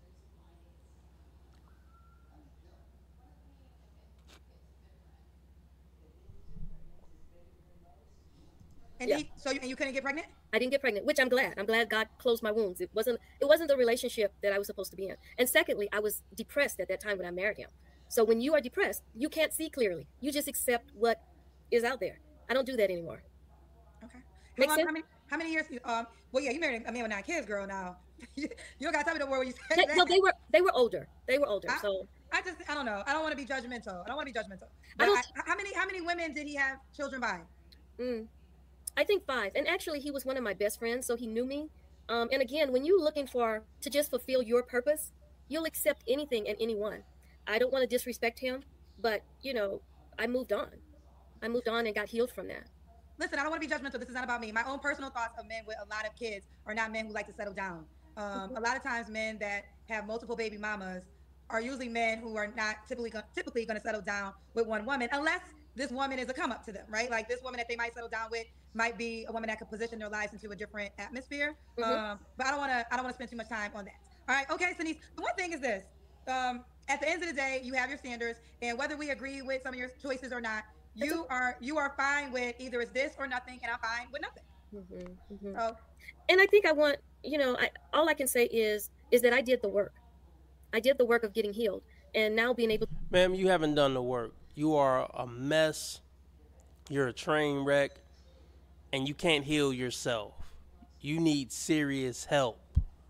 And Yeah. you couldn't get pregnant? I didn't get pregnant, which I'm glad. I'm glad God closed my wounds. It wasn't the relationship that I was supposed to be in. And secondly, I was depressed at that time when I married him. So when you are depressed, you can't see clearly. You just accept what is out there. I don't do that anymore. Okay. Makes sense? How many years? Well, yeah, you married a man with 9 kids, girl. Now you don't got to tell me the word when you say that. No, they were older. So I don't know. I don't want to be judgmental. I But don't- how many women did he have children by? I think 5. And actually, he was one of my best friends, so he knew me. And again, when you're looking to just fulfill your purpose, you'll accept anything and anyone. I don't want to disrespect him, but I moved on. I moved on and got healed from that. Listen, I don't want to be judgmental. This is not about me. My own personal thoughts of men with a lot of kids are not men who like to settle down. A lot of times, men that have multiple baby mamas are usually men who are not typically going to settle down with one woman, unless this woman is a come up to them, right? Like this woman that they might settle down with might be a woman that could position their lives into a different atmosphere. But I don't want to spend too much time on that. All right, okay, Sanice. The one thing is this: at the end of the day, you have your standards, and whether we agree with some of your choices or not, you are fine with either it's this or nothing, and I'm fine with nothing. So, and I think I want, all I can say is that I did the work. I did the work of getting healed, and now being able. Ma'am, you haven't done the work. You are a mess. You're a train wreck, and you can't heal yourself. You need serious help.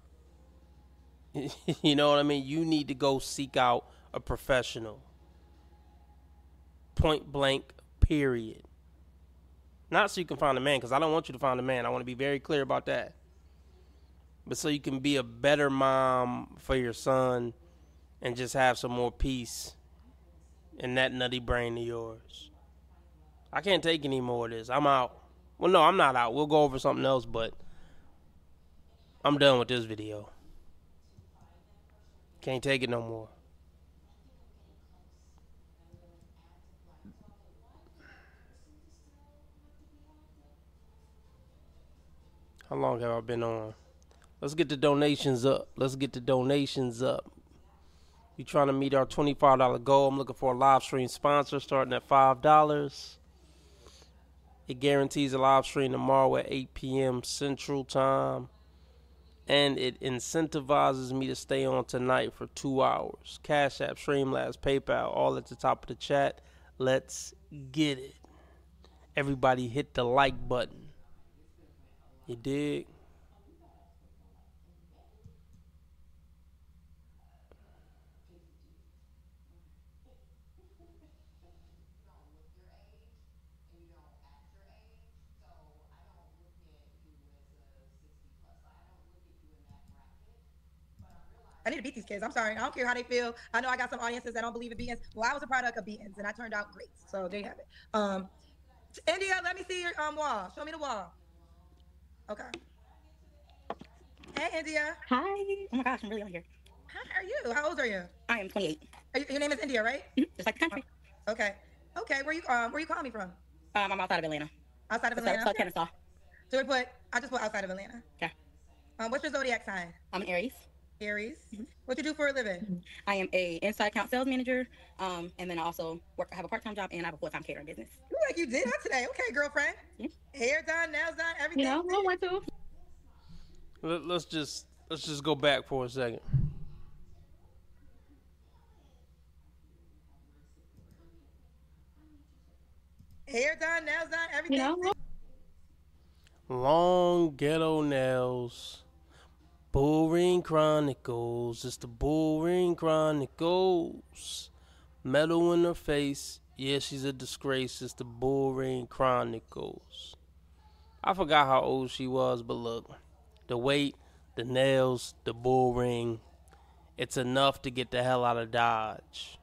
You know what I mean? You need to go seek out a professional. Point blank, period. Not so you can find a man, because I don't want you to find a man. I want to be very clear about that. But so you can be a better mom for your son and just have some more peace in that nutty brain of yours. I can't take any more of this. I'm out. Well, no, I'm not out. We'll go over something else, but I'm done with this video. Can't take it no more. How long have I been on? Let's get the donations up. We trying to meet our $25 goal. I'm looking for a live stream sponsor starting at $5. It guarantees a live stream tomorrow at 8 p.m. Central Time. And it incentivizes me to stay on tonight for 2 hours. Cash App, Streamlabs, PayPal, all at the top of the chat. Let's get it. Everybody hit the like button. You dig? I need to beat these kids. I'm sorry. I don't care how they feel. I know I got some audiences that don't believe in beatings. Well, I was a product of beatings, and I turned out great. So there you have it. India, let me see your wall. Show me the wall. Okay. Hey, India. Hi. Oh my gosh, I'm really on here. How are you? How old are you? I am 28. Your name is India, right? Just like the country. Okay. Okay. Where you calling me from? I'm outside of Atlanta. Outside of Atlanta. So Kennesaw. So I just put outside of Atlanta. Okay. What's your zodiac sign? I'm an Aries. Aries. What you do for a living? I am a inside account sales manager. And then I also have a part-time job and I have a full-time catering business. You like you did that today. Okay, girlfriend. Yeah. Hair done, nails done, everything. I want to. Let's just go back for a second. Hair done, nails done, everything. Long ghetto nails. Bullring Chronicles. It's the Bullring Chronicles. Metal in her face. Yeah, she's a disgrace. It's the Bullring Chronicles. I forgot how old she was, but look. The weight, the nails, the bull ring. It's enough to get the hell out of Dodge.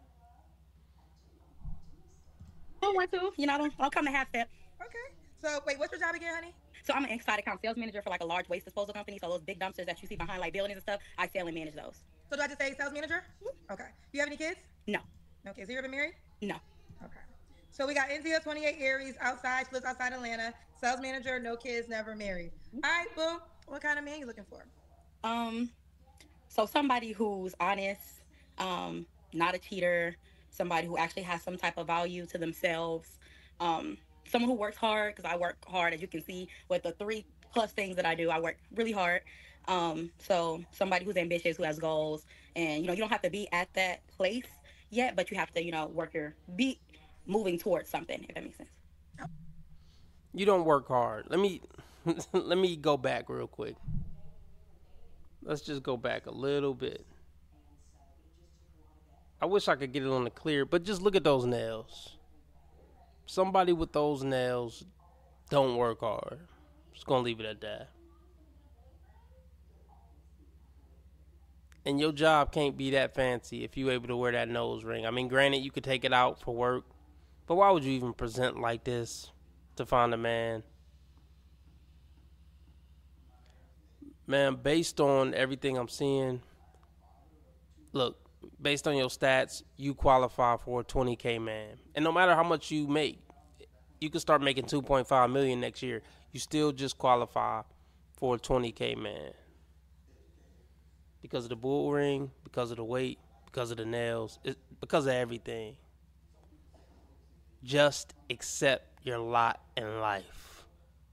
I want to. I'll come to half step. Okay. So, wait, what's your job again, honey? So I'm an inside account sales manager for like a large waste disposal company. So those big dumpsters that you see behind like buildings and stuff, I sell and manage those. So do I just say sales manager? Okay. You have any kids? No. No kids. You ever been married? No. Okay. So we got India, 28 Aries, outside, lives outside Atlanta. Sales manager, no kids, never married. All right, boo. What kind of man you looking for? So somebody who's honest, not a cheater, somebody who actually has some type of value to themselves, someone who works hard, because I work hard, as you can see, with the 3+ things that I do. I work really hard. So somebody who's ambitious, who has goals, and you don't have to be at that place yet, but you have to, be moving towards something, if that makes sense. You don't work hard. Let me go back real quick. Let's just go back a little bit. I wish I could get it on the clear, but just look at those nails. Somebody with those nails Don't work hard. Just gonna leave it at that. And your job can't be that fancy if you able to wear that nose ring. I mean, granted, you could take it out for work, but why would you even present like this to find a man? Man, based on everything I'm seeing, look, based on your stats, you qualify for a 20K man. And no matter how much you make, you can start making 2.5 million next year. You still just qualify for a 20K man. Because of the bull ring, because of the weight, because of the nails, because of everything. Just accept your lot in life.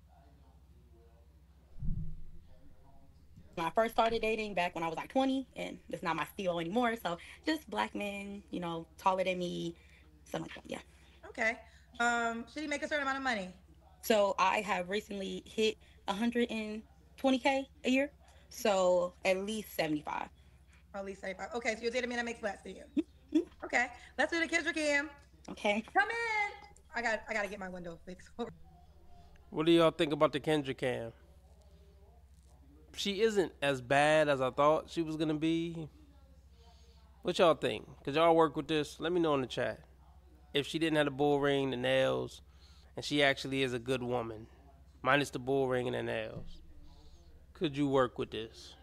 When I first started dating back when I was like 20, and it's not my style anymore. So just black men, you know, taller than me, something like that. Yeah. Okay. Should he make a certain amount of money? So I have recently hit 120K a year. So at least 75. Or at least 75. Okay, so you're dating a man that makes less than you. Okay. Let's do the Kendra Cam. Okay. Come in. I gotta get my window fixed. What do y'all think about the Kendra Cam? She isn't as bad as I thought she was gonna be. What y'all think? Cause y'all work with this. Let me know in the chat. If she didn't have the bull ring, the nails, and she actually is a good woman, minus the bull ring and the nails, could you work with this?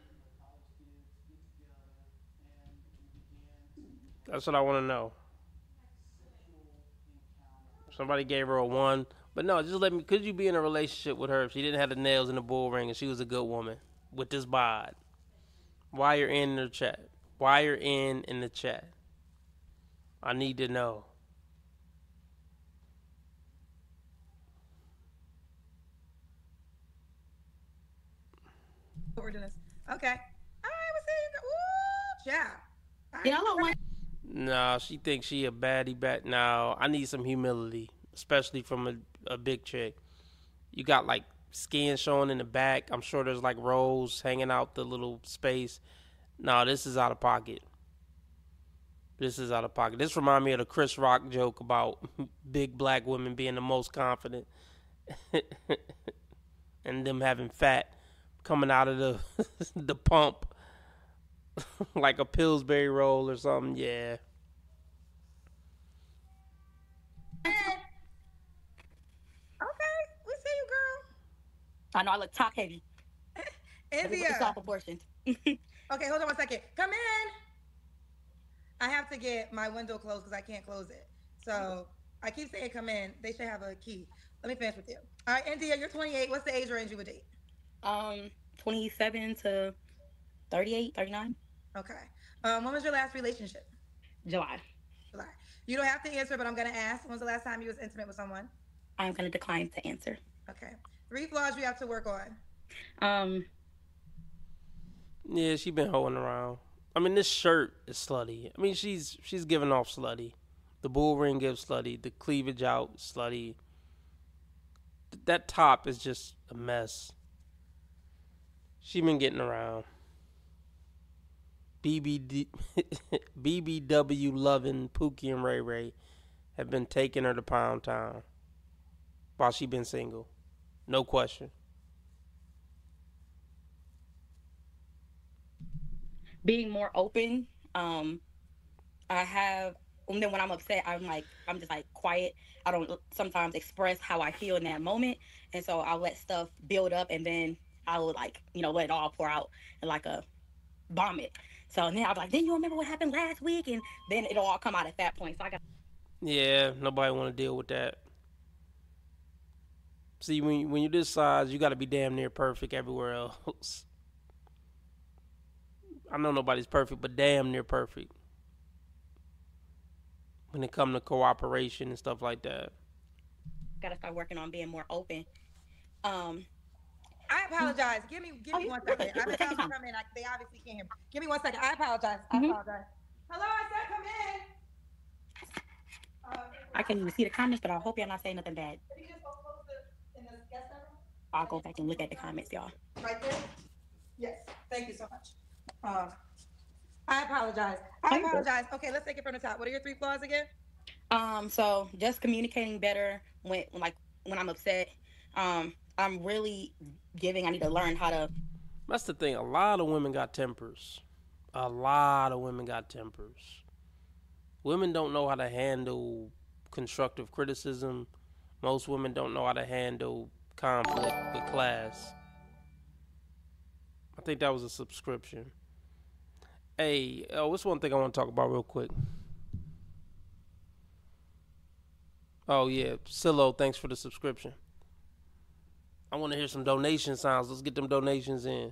That's what I want to know. Somebody gave her a 1, but no, just let me. Could you be in a relationship with her if she didn't have the nails and the bull ring and she was a good woman with this bod? Why you're in the chat? Why you're in the chat? I need to know. We're doing this. Okay. All right, we'll see you. Ooh, yeah. Yeah, I don't want. Nah, she thinks she a baddie bat. Now, I need some humility, especially from a big chick. You got like skin showing in the back. I'm sure there's like rolls hanging out the little space. No, this is out of pocket. This is out of pocket. This reminds me of the Chris Rock joke about big black women being the most confident and them having fat coming out of the the pump like a Pillsbury roll or something. Yeah. Okay, we see you, girl. I know I look top heavy. India. It's off proportions. Okay, hold on 1 second. Come in. I have to get my window closed because I can't close it. So I keep saying come in. They should have a key. Let me finish with you. All right, India, you're 28. What's the age range you would date? 27 to 38, 39. Okay. When was your last relationship? July. July. You don't have to answer, but I'm gonna ask. When was the last time you was intimate with someone? I'm gonna decline to answer. Okay. 3 flaws you have to work on. Yeah, she been hoeing around. I mean, this shirt is slutty. I mean, she's giving off slutty. The bull ring gives slutty. The cleavage out, slutty. That top is just a mess. She been getting around. BBW loving Pookie and Ray Ray have been taking her to Pound Town while she been single. No question. Being more open. I have, and then when I'm upset, I'm just like quiet. I don't sometimes express how I feel in that moment, and so I'll let stuff build up, and then I will let it all pour out and like a vomit. So then I'll be like, then you remember what happened last week, and then it'll all come out at that point. So I got. Yeah, nobody want to deal with that. See, when you're this size, you got to be damn near perfect everywhere else. I know nobody's perfect, but damn near perfect when it comes to cooperation and stuff like that. Gotta start working on being more open. I apologize. Give me 1 second. I've been telling them to come in. They obviously can't hear me. Give me 1 second. I apologize. Hello, I said come in. I can even see the comments, but I hope y'all not saying nothing bad. If you just go close in the guest bedroom. I'll go back and look at the comments, y'all. Right there? Yes. Thank you so much. I apologize. Okay, let's take it from the top. What are your 3 flaws again? So just communicating better when I'm upset. I'm really giving. I need to learn how to. That's the thing. A lot of women got tempers. A lot of women got tempers. Women don't know how to handle constructive criticism. Most women don't know how to handle conflict with class. I think that was a subscription. Hey, what's one thing I want to talk about real quick? Oh, yeah. Silo, thanks for the subscription. I want to hear some donation sounds. Let's get them donations in.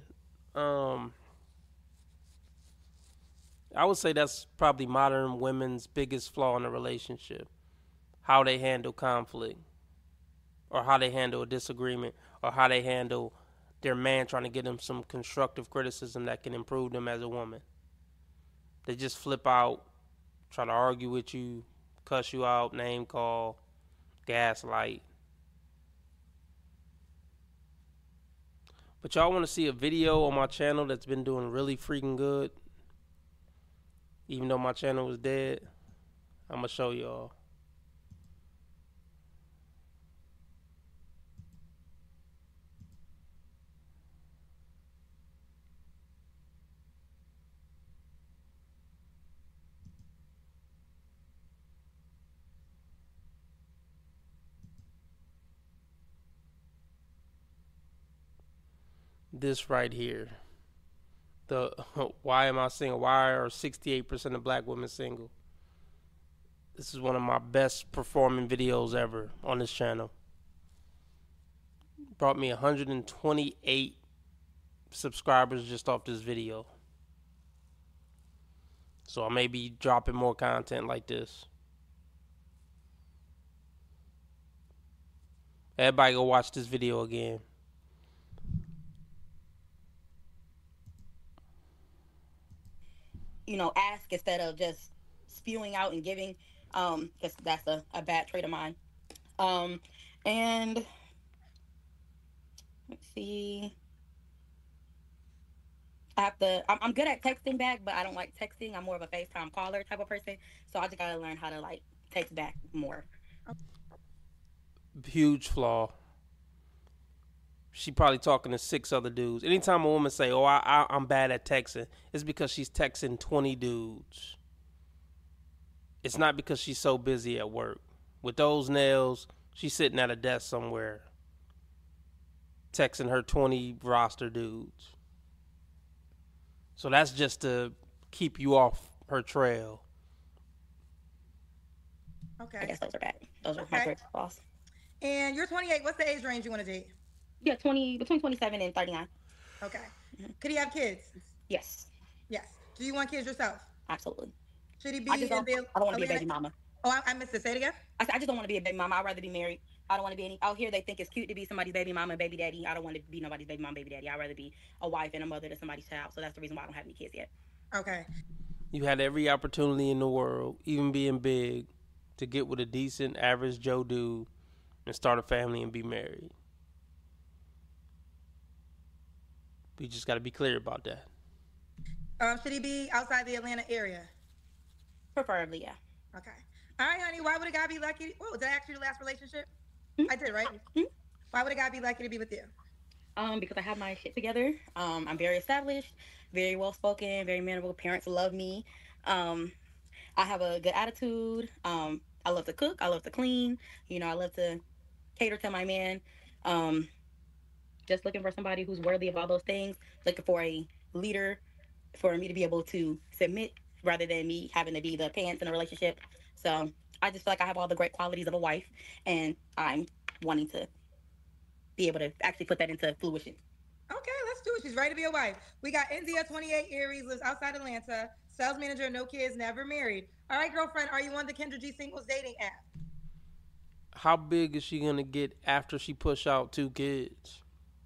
I would say that's probably modern women's biggest flaw in a relationship. How they handle conflict, or how they handle a disagreement, or how they handle their man trying to get them some constructive criticism that can improve them as a woman. They just flip out, try to argue with you, cuss you out, name call, gaslight. But y'all want to see a video on my channel that's been doing really freaking good? Even though my channel was dead, I'm going to show y'all. This right here. The why am I single? Why are 68% of black women single? This is one of my best performing videos ever on this channel. Brought me 128 subscribers just off this video. So I may be dropping more content like this. Everybody go watch this video again. Ask instead of just spewing out and giving, because that's a bad trait of mine. And let's see. I'm good at texting back, but I don't like texting. I'm more of a FaceTime caller type of person. So I just gotta learn how to text back more. Huge flaw. She probably talking to 6 other dudes. Anytime a woman say, "Oh, I'm bad at texting," it's because she's texting 20 dudes. It's not because she's so busy at work. With those nails, she's sitting at a desk somewhere, texting her 20 roster dudes. So that's just to keep you off her trail. Okay. I guess those are bad. Those are my great flaws. And you're 28. What's the age range you want to date? Yeah, between 27 and 39. Okay. Mm-hmm. Could he have kids? Yes. Yes. Do you want kids yourself? Absolutely. Should he be? I don't want to be a baby mama. Oh, I missed it. Say it again. I just don't want to be a baby mama. I'd rather be married. I don't want to be any. Out here, they think it's cute to be somebody's baby mama and baby daddy. I don't want to be nobody's baby mama, baby daddy. I'd rather be a wife and a mother to somebody's child. So that's the reason why I don't have any kids yet. Okay. You had every opportunity in the world, even being big, to get with a decent, average Joe dude and start a family and be married. We just got to be clear about that. Should he be outside the Atlanta area? Preferably, yeah. Okay. All right, honey. Why would a guy be lucky? Oh, did I ask you the last relationship? Mm-hmm. I did, right? Mm-hmm. Why would a guy be lucky to be with you? Because I have my shit together. I'm very established, very well spoken, very mannerable. Parents love me. I have a good attitude. I love to cook. I love to clean. I love to cater to my man. Just looking for somebody who's worthy of all those things. Looking for a leader for me to be able to submit rather than me having to be the pants in a relationship. So I just feel like I have all the great qualities of a wife, and I'm wanting to be able to actually put that into fruition. Okay, let's do it. She's ready to be a wife. We got India, 28, Aries, lives outside Atlanta, sales manager, no kids, never married. All right, girlfriend, are you on the Kendra G singles dating app? How big is she going to get after she push out 2 kids?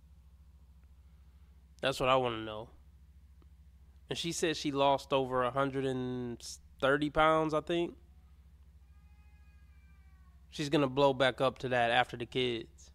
That's what I want to know. And she said she lost over 130 pounds, I think. She's going to blow back up to that after the kids.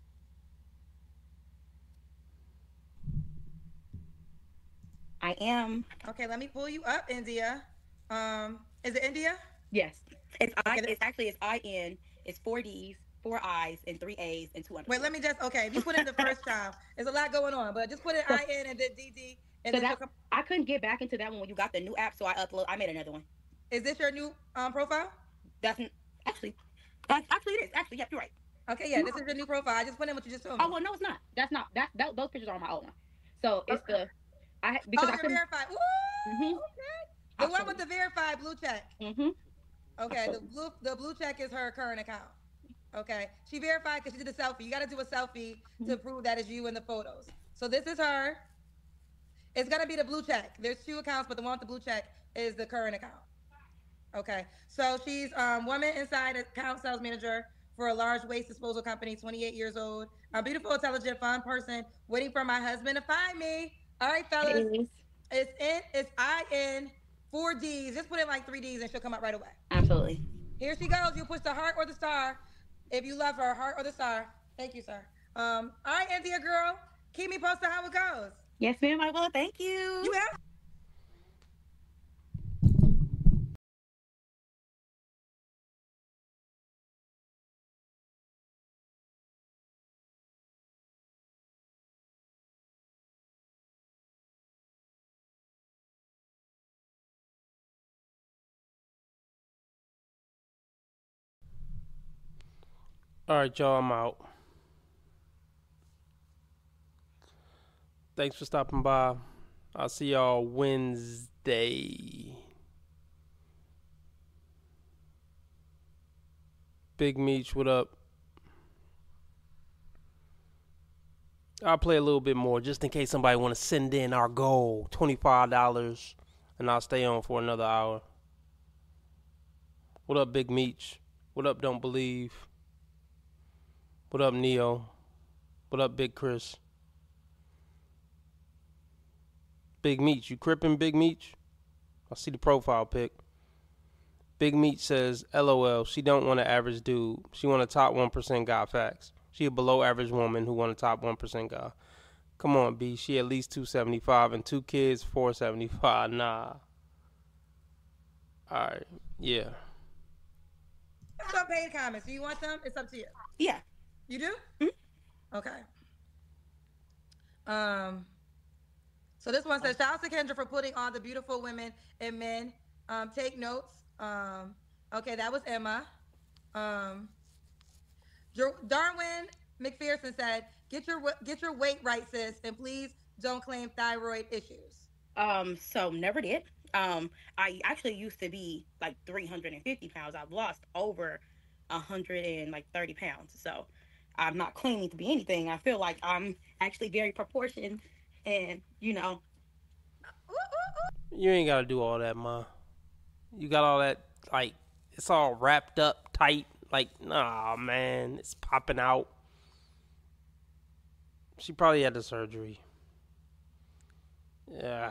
I am. Okay, let me pull you up, India. Is it India? Yes. It's IN. It's 4 D's, 4 I's and 3 A's and 2 Wait, underscores. let me just, okay, if you put in the first child, there's a lot going on, but just put in So- IN and then DD. And So then that I couldn't get back into that one when you got the new app, so I made another one. is this your new profile? That's actually it is. Actually, yep, you're right. Okay, yeah, this is your new profile. I just put in what you just told me. Oh well, no, it's not. That's not. Those pictures are on my old one. So it's Okay. because I you're couldn't. verified. Woo! Mhm. Okay. The one with the verified blue check. Mhm. Okay, the blue check is her current account. Okay, she verified because she did a selfie. You got to do a selfie to prove that it's you in the photos. So this is her. It's gonna be the blue check. There's 2 accounts, but the one with the blue check is the current account. Okay, so she's woman inside account sales manager for a large waste disposal company, 28 years old, a beautiful, intelligent, fun person, waiting for my husband to find me. All right, fellas, it's IN 4 D's. Just put in like 3 D's and she'll come up right away. Absolutely. Here she goes. You push the heart or the star. If you love her, heart or the star. Thank you, sir. All right, Anthea girl, keep me posted how it goes. Yes, ma'am. I will. Thank you. You have. All right, y'all, I'm out. Thanks for stopping by. I'll see y'all Wednesday. Big Meech, what up? I'll play a little bit more just in case somebody want to send in our goal, $25, and I'll stay on for another hour. What up, Big Meech? What up, Don't Believe? What up, Neo? What up, Big Chris? Big Meech, you crippin', Big Meech? I see the profile pic. Big Meech says, LOL, she don't want an average dude. She want a top 1% guy. Facts. She a below average woman who want a top 1% guy. Come on, B. She at least 275 and 2 kids, 475. Nah. Alright. Yeah. Some paid comments. Do you want some? It's up to you. Yeah. You do? Mm-hmm. Okay. So this one says, shout out to Kendra for putting on the beautiful women and men. Take notes. Okay, that was Emma. Darwin McPherson said, get your weight right, sis, and please don't claim thyroid issues. So never did. I actually used to be like 350 pounds. I've lost over 130 pounds. So I'm not claiming to be anything. I feel like I'm actually very proportioned and, You ain't gotta do all that, ma. You got all that, like, it's all wrapped up tight. Like, nah, man, it's popping out. She probably had the surgery. Yeah.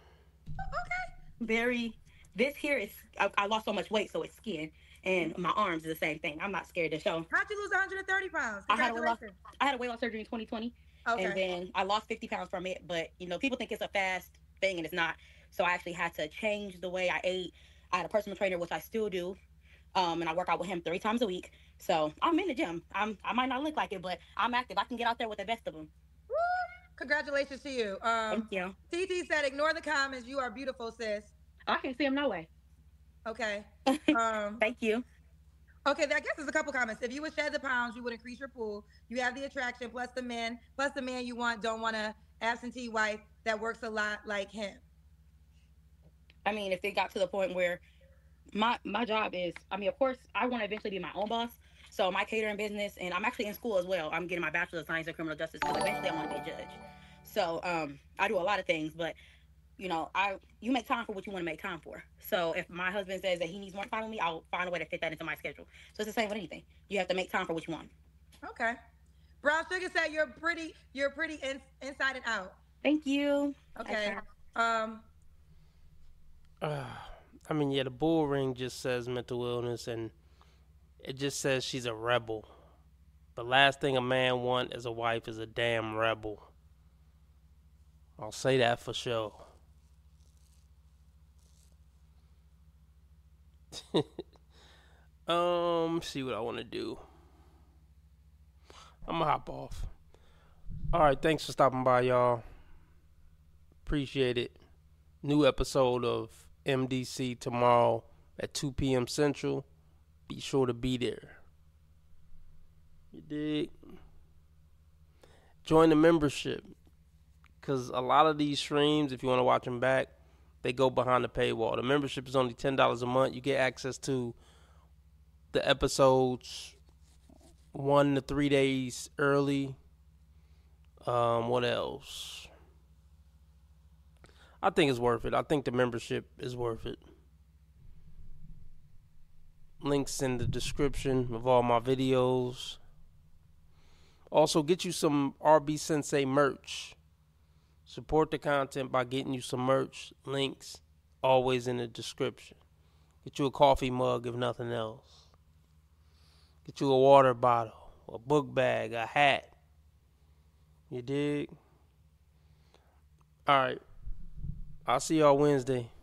very, this here is, I lost so much weight, so it's skin. And my arms is the same thing. I'm not scared to show. How'd you lose 130 pounds? I had Congratulations. a weight loss surgery in 2020. Okay. And then I lost 50 pounds from it. But, people think it's a fast thing, and it's not. So I actually had to change the way I ate. I had a personal trainer, which I still do. And I work out with him 3 times a week. So I'm in the gym. I might not look like it, but I'm active. I can get out there with the best of them. Woo! Congratulations to you. Thank you. TT said, ignore the comments. You are beautiful, sis. I can't see him no way. Okay. Thank you. Okay, I guess there's a couple comments. If you would shed the pounds, you would increase your pool. You have the attraction, plus the man you want don't want a absentee wife that works a lot like him. I mean, if it got to the point where my job is, of course, I want to eventually be my own boss. So my catering business, and I'm actually in school as well. I'm getting my Bachelor of Science in Criminal Justice because eventually I want to be a judge. So I do a lot of things, but you make time for what you want to make time for. So if my husband says that he needs more time with me, I'll find a way to fit that into my schedule. So it's the same with anything. You have to make time for what you want. Okay. Brown Sugar said you're pretty inside and out. Thank you. Okay. The bull ring just says mental illness, and it just says she's a rebel. The last thing a man wants as a wife is a damn rebel. I'll say that for sure. See what I want to do. I'm going to hop off. All right, thanks for stopping by, y'all. Appreciate it. New episode of MDC tomorrow at 2 p.m. Central. Be sure to be there. You dig? Join the membership. Because a lot of these streams, if you want to watch them back, they go behind the paywall. The membership is only $10 a month. You get access to the episodes 1 to 3 days early. What else? I think it's worth it. I think the membership is worth it. Links in the description of all my videos. Also, get you some RB Sensei merch. Support the content by getting you some merch. Links always in the description. Get you a coffee mug if nothing else. Get you a water bottle, a book bag, a hat. You dig? All right. I'll see y'all Wednesday.